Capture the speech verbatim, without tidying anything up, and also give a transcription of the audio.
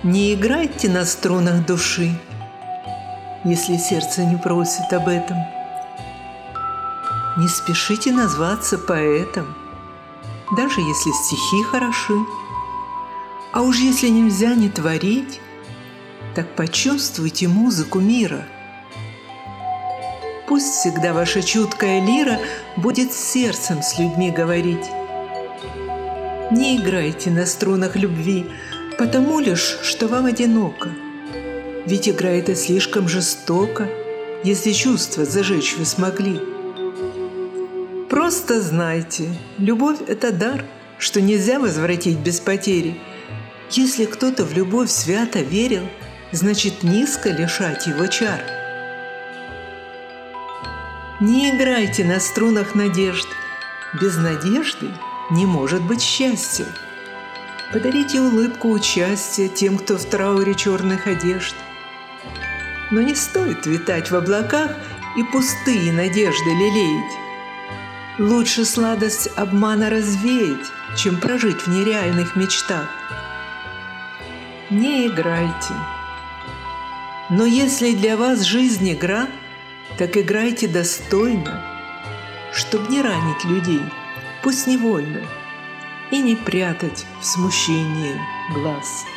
Не играйте на струнах души, если сердце не просит об этом. Не спешите назваться поэтом, даже если стихи хороши. А уж если нельзя не творить, так почувствуйте музыку мира. Пусть всегда ваша чуткая лира будет сердцем с людьми говорить. Не играйте на струнах любви, потому лишь, что вам одиноко. Ведь игра эта слишком жестока, если чувства зажечь вы смогли. Просто знайте, любовь – это дар, что нельзя возвратить без потери. Если кто-то в любовь свято верил, значит низко лишать его чар. Не играйте на струнах надежд, без надежды не может быть счастья. Подарите улыбку участия тем, кто в трауре черных одежд. Но не стоит витать в облаках и пустые надежды лелеять. Лучше сладость обмана развеять, чем прожить в нереальных мечтах. Не играйте. Но если для вас жизнь игра, так играйте достойно, чтоб не ранить людей, пусть невольно, и не прятать в смущении глаз.